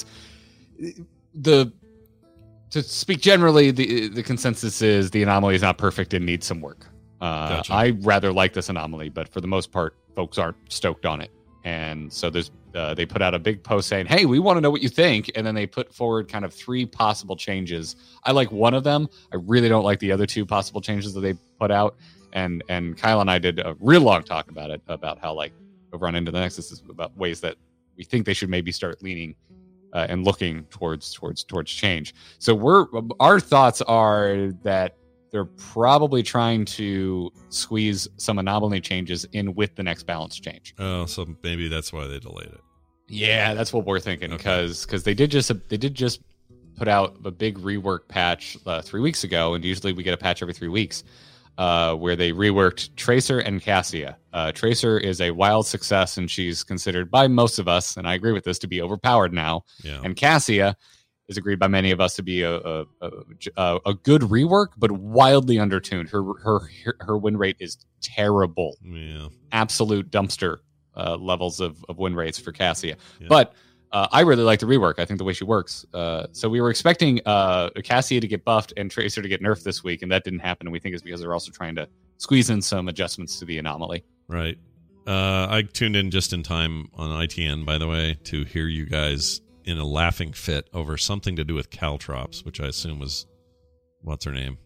to speak generally, the consensus is the anomaly is not perfect and needs some work. Gotcha. I rather like this anomaly, but for the most part, folks aren't stoked on it. And so they put out a big post saying, hey, we want to know what you think. And then they put forward kind of 3 possible changes. I like one of them. I really don't like the other 2 possible changes that they put out. And Kyle and I did a real long talk about it, about how like over on Into the Nexus is about ways that we think they should maybe start leaning and looking towards change. So our thoughts are that they're probably trying to squeeze some anomaly changes in with the next balance change. Oh, so maybe that's why they delayed it. Yeah, that's what we're thinking, because they did just put out a big rework patch 3 weeks ago, and usually we get a patch every 3 weeks. Where they reworked Tracer and Cassia. Tracer is a wild success, and she's considered by most of us, and I agree with this, to be overpowered now. Yeah. And Cassia is agreed by many of us to be a good rework, but wildly undertuned. Her win rate is terrible. Yeah. Absolute dumpster levels of win rates for Cassia. Yeah. But I really like the rework. I think the way she works. So we were expecting Cassia to get buffed and Tracer to get nerfed this week, and that didn't happen. And we think it's because they're also trying to squeeze in some adjustments to the anomaly. Right. I tuned in just in time on ITN, by the way, to hear you guys in a laughing fit over something to do with Caltrops, which I assume was what's her name.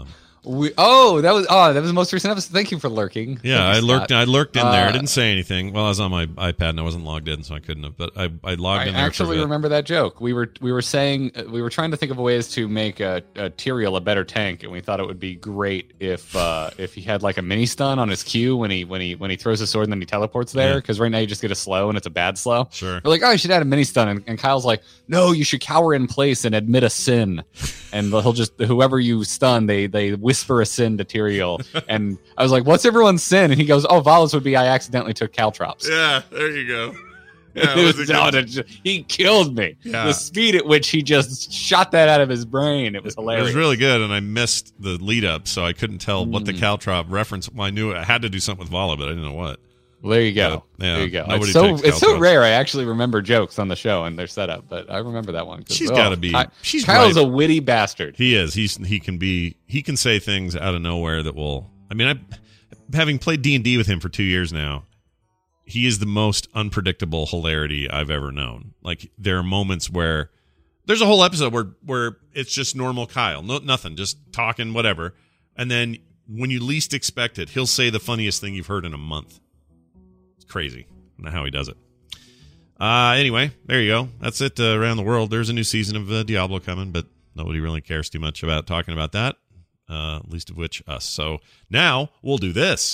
That was the most recent episode. Thank you for lurking. Yeah, I lurked in there. I didn't say anything. Well, I was on my iPad and I wasn't logged in, so I couldn't have. But I logged in there. I actually remember that joke. We were saying we were trying to think of ways to make a Tyrael a better tank, and we thought it would be great if he had like a mini stun on his Q when he throws his sword and then he teleports there. Because right now you just get a slow and it's a bad slow. Sure. We're like, oh, you should add a mini stun, and Kyle's like, no, you should cower in place and admit a sin, and he'll just whoever you stun, they whisper a sin to Tyrael. And I was like, what's everyone's sin? And he goes, oh, Valis would be I accidentally took Caltrops. Yeah, there you go. Yeah, he killed me. Yeah. The speed at which he just shot that out of his brain, it was hilarious. It was really good, and I missed the lead up, so I couldn't tell what the Caltrop reference. Well, I knew I had to do something with Vala, but I didn't know what. Well, there you go. There you go. It's so rare. I actually remember jokes on the show and their setup, but I remember that one. She's got to be. Kyle's a witty bastard. He is. He can say things out of nowhere that will. I mean, having played D&D with him for 2 years now, he is the most unpredictable hilarity I've ever known. Like, there are moments where there's a whole episode where it's just normal Kyle, nothing, just talking whatever, and then when you least expect it, he'll say the funniest thing you've heard in a month. Crazy. I don't know how he does it. Anyway, there you go. That's it around the world. There's a new season of Diablo coming, but nobody really cares too much about talking about that, least of which us. So now we'll do this.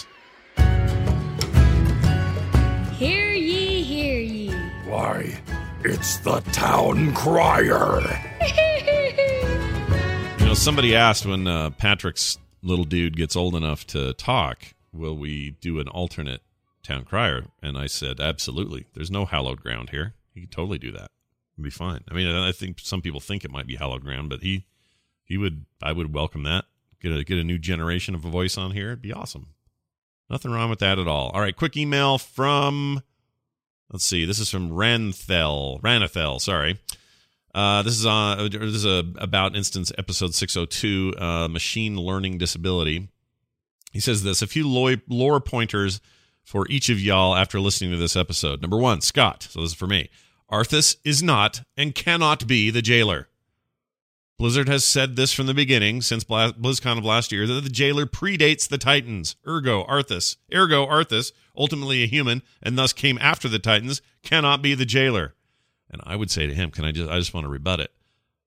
Hear ye, hear ye. Why, it's the town crier. Somebody asked when Patrick's little dude gets old enough to talk, will we do an alternate town crier? And I said, absolutely. There's no hallowed ground here. He could totally do that. It'd be fine. I mean, I think some people think it might be hallowed ground, but I would welcome that. Get a new generation of a voice on here. It'd be awesome. Nothing wrong with that at all. All right, quick email from Let's see. This is from Ranethel. Sorry. This is about instance episode 602, machine learning disability. He says this: a few lore pointers for each of y'all after listening to this episode. Number 1, Scott. So this is for me. Arthas is not and cannot be the jailer. Blizzard has said this from the beginning, since BlizzCon of last year, that the jailer predates the Titans. Ergo, Arthas, ultimately a human, and thus came after the Titans, cannot be the jailer. And I would say to him, I just want to rebut it.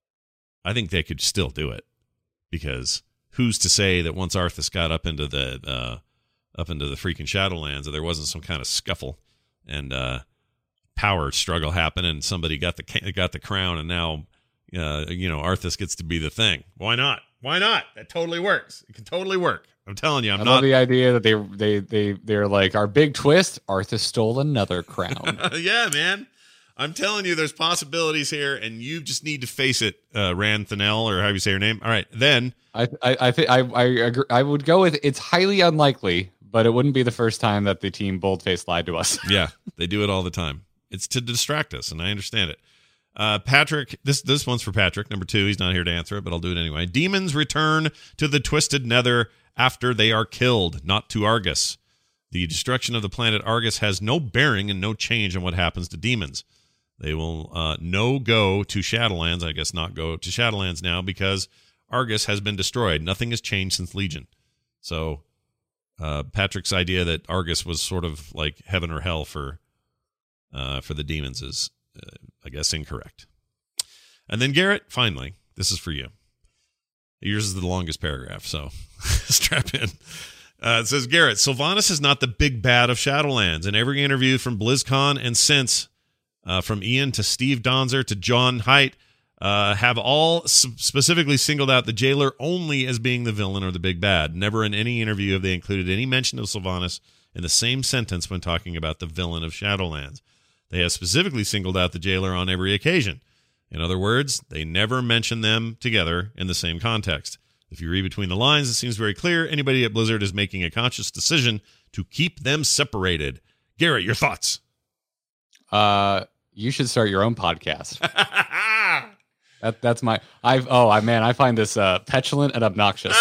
I think they could still do it, because who's to say that once Arthas got up into the freaking Shadowlands, that there wasn't some kind of scuffle and power struggle happen, and somebody got the crown, and now Arthas gets to be the thing. Why not? That totally works. It can totally work. I'm telling you, I love the idea that they're like, our big twist, Arthas stole another crown. Yeah, man. I'm telling you, there's possibilities here, and you just need to face it, Ranthanel, or however you say your name. All right, then I think I agree. I would go with it's highly unlikely, but it wouldn't be the first time that the team boldface lied to us. Yeah, they do it all the time. It's to distract us, and I understand it. Patrick, this one's for Patrick. Number 2, he's not here to answer it, but I'll do it anyway. Demons return to the Twisted Nether after they are killed, not to Argus. The destruction of the planet Argus has no bearing and no change on what happens to demons. They will go to Shadowlands, I guess not go to Shadowlands now, because Argus has been destroyed. Nothing has changed since Legion. So Patrick's idea that Argus was sort of like heaven or hell for the demons is, I guess, incorrect. And then Garrett, finally, this is for you. Yours is the longest paragraph, so strap in. It says, Garrett, Sylvanas is not the big bad of Shadowlands. In every interview from BlizzCon and since, from Ian to Steve Donzer to John Haidt, have all specifically singled out the jailer only as being the villain or the big bad. Never in any interview have they included any mention of Sylvanas in the same sentence when talking about the villain of Shadowlands. They have specifically singled out the jailer on every occasion. In other words, they never mention them together in the same context. If you read between the lines, it seems very clear anybody at Blizzard is making a conscious decision to keep them separated. Garrett, your thoughts? You should start your own podcast. That's my. I find this petulant and obnoxious.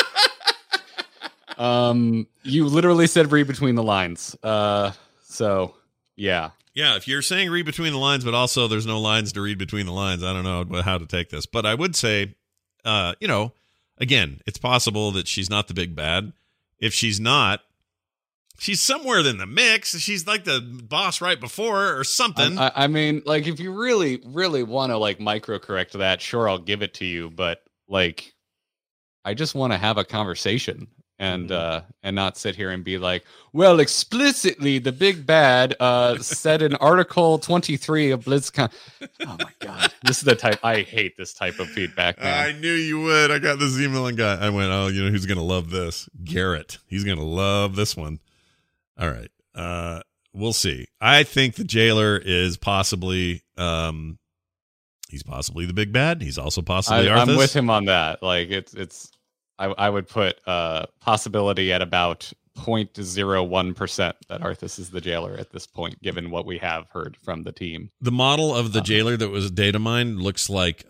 You literally said read between the lines. So yeah. Yeah, if you're saying read between the lines, but also there's no lines to read between the lines, I don't know how to take this. But I would say, again, it's possible that she's not the big bad. If she's not, she's somewhere in the mix. She's like the boss right before her or something. I mean, like, if you really, really want to, like, micro-correct that, sure, I'll give it to you. But, like, I just want to have a conversation and not sit here and be like, well, explicitly, the big bad said in Article 23 of BlizzCon. Oh, my God. This is the type. I hate this type of feedback, man. I knew you would. I got this email and I went, oh, you know who's going to love this? Garrett. He's going to love this one. All right. We'll see. I think the jailer is possibly he's possibly the big bad. He's also possibly Arthas. I'm with him on that. Like it's I would put possibility at about 0.01% that Arthas is the jailer at this point, given what we have heard from the team. The model of the jailer that was data mined looks like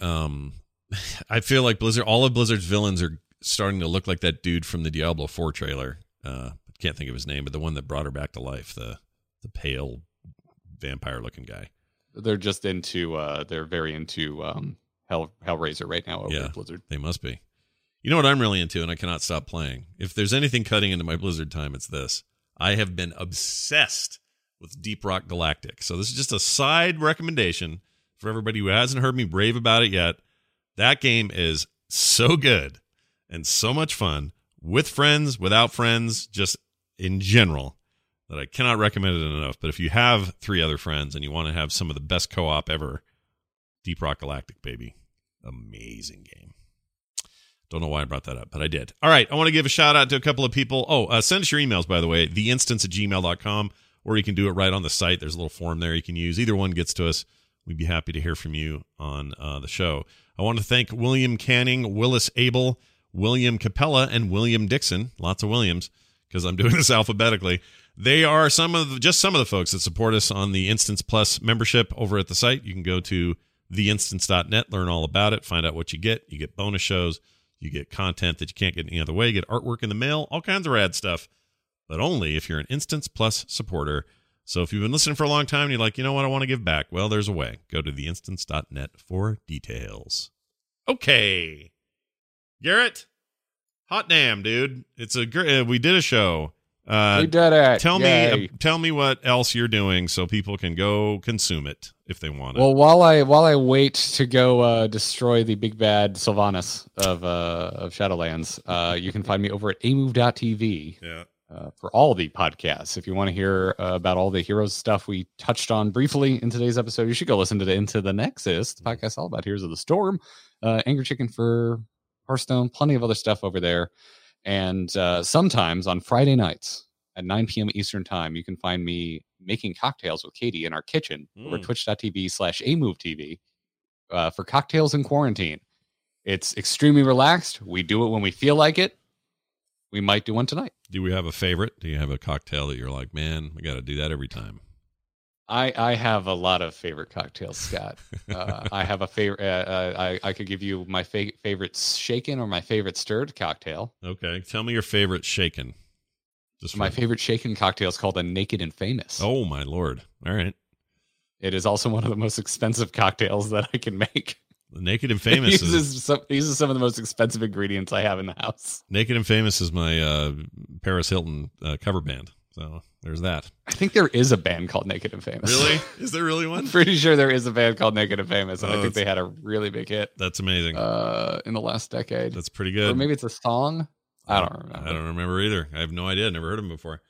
I feel like all of Blizzard's villains are starting to look like that dude from the Diablo 4 trailer. Can't think of his name, but the one that brought her back to life, the pale vampire looking guy. They're just into they're very into Hellraiser right now over at Blizzard. They must be. You know what I'm really into, and I cannot stop playing? If there's anything cutting into my Blizzard time, it's this. I have been obsessed with Deep Rock Galactic. So this is just a side recommendation for everybody who hasn't heard me rave about it yet. That game is so good and so much fun, with friends, without friends, just in general, that I cannot recommend it enough. But if you have 3 other friends and you want to have some of the best co-op ever, Deep Rock Galactic, baby. Amazing game. Don't know why I brought that up, but I did. All right, I want to give a shout out to a couple of people. Send us your emails, by the way, theinstance@gmail.com, or you can do it right on the site. There's a little form there you can use. Either one gets to us. We'd be happy to hear from you on the show. I want to thank William Canning, Willis Abel, William Capella, and William Dixon. Lots of Williams, because I'm doing this alphabetically. They are some of the folks that support us on the Instance Plus membership over at the site. You can go to theinstance.net, learn all about it, find out what you get. You get bonus shows. You get content that you can't get any other way. You get artwork in the mail, all kinds of rad stuff, but only if you're an Instance Plus supporter. So if you've been listening for a long time and you're like, you know what, I want to give back, well, there's a way. Go to theinstance.net for details. Okay. Garrett, hot damn, dude. It's a great, we did a show. We did it. Tell me what else you're doing so people can go consume it if they want it. Well, while I wait to go destroy the big bad Sylvanas of Shadowlands, you can find me over at amove.tv. Yeah. For all the podcasts. If you want to hear about all the Heroes stuff we touched on briefly in today's episode, you should go listen to the Into the Nexus, the podcast all about Heroes of the Storm, Angry Chicken for Hearthstone, plenty of other stuff over there. And sometimes on Friday nights at 9 p.m. Eastern time, you can find me making cocktails with Katie in our kitchen over twitch.tv/amovetv for cocktails in quarantine. It's extremely relaxed. We do it when we feel like it. We might do one tonight. Do we have a favorite? Do you have a cocktail that you're like, man, we got to do that every time? I have a lot of favorite cocktails, Scott. I have a favorite. I could give you my favorite shaken or my favorite stirred cocktail. Okay, tell me your favorite shaken. My favorite shaken cocktail is called a Naked and Famous. Oh my lord! All right. It is also one of the most expensive cocktails that I can make. The Naked and Famous uses some of the most expensive ingredients I have in the house. Naked and Famous is my Paris Hilton cover band. So there's that. I think there is a band called Naked and Famous. Really? Is there really one? I'm pretty sure there is a band called Naked and Famous, and I think they had a really big hit. That's amazing. In the last decade. That's pretty good. Or maybe it's a song. I don't remember. I don't remember either. I have no idea. Never heard of them before.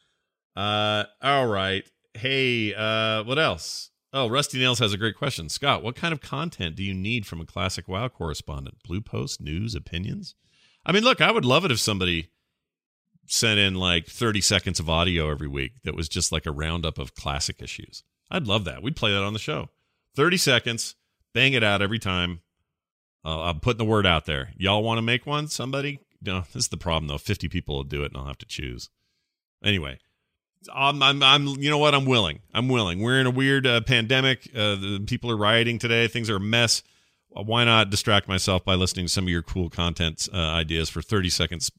All right. Hey, what else? Oh, Rusty Nails has a great question. Scott, what kind of content do you need from a classic WoW correspondent? Blue Post, news, opinions? I mean, look, I would love it if somebody sent in like 30 seconds of audio every week that was just like a roundup of classic issues. I'd love that. We'd play that on the show. 30 seconds, bang it out every time. I'm putting the word out there. Y'all want to make one? Somebody? No, this is the problem though. 50 people will do it and I'll have to choose. Anyway, I'm you know what? I'm willing. We're in a weird pandemic. People are rioting today. Things are a mess. Why not distract myself by listening to some of your cool content ideas for 30 seconds?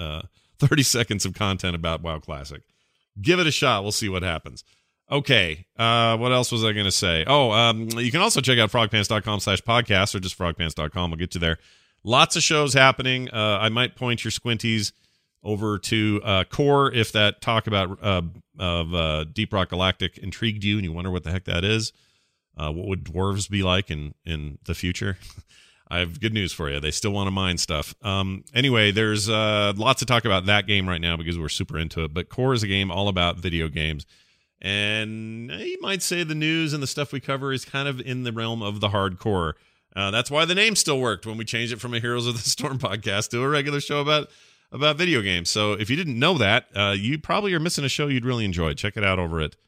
30 seconds of content about WoW Classic. Give it a shot. We'll see what happens. Okay. What else was I going to say? Oh, you can also check out frogpants.com/podcast or just frogpants.com. I'll get you there. Lots of shows happening. I might point your squinties over to Core if that talk about Deep Rock Galactic intrigued you and you wonder what the heck that is. What would dwarves be like in the future? I have good news for you. They still want to mine stuff. Anyway, there's lots to talk about that game right now because we're super into it. But Core is a game all about video games. And you might say the news and the stuff we cover is kind of in the realm of the hardcore. That's why the name still worked when we changed it from a Heroes of the Storm podcast to a regular show about video games. So if you didn't know that, you probably are missing a show you'd really enjoy. Check it out over at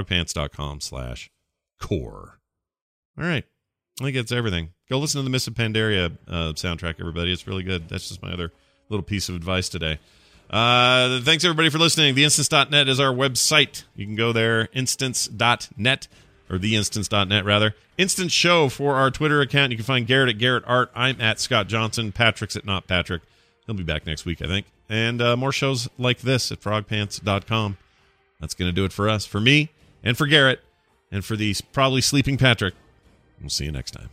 frogpants.com/core. All right. I think that's everything. Go listen to the Mists of Pandaria soundtrack, everybody. It's really good. That's just my other little piece of advice today. Thanks, everybody, for listening. Theinstance.net is our website. You can go there, instance.net, or theinstance.net, rather. Instance Show for our Twitter account. You can find Garrett at Garrett Art. I'm at Scott Johnson. Patrick's at Not Patrick. He'll be back next week, I think. And more shows like this at frogpants.com. That's going to do it for us, for me, and for Garrett, and for the probably sleeping Patrick. We'll see you next time.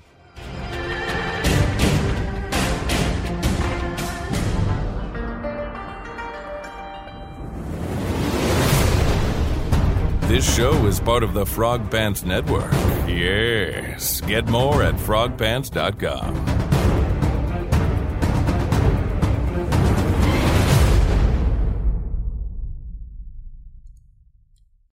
This show is part of the Frog Pants Network. Yes. Get more at frogpants.com.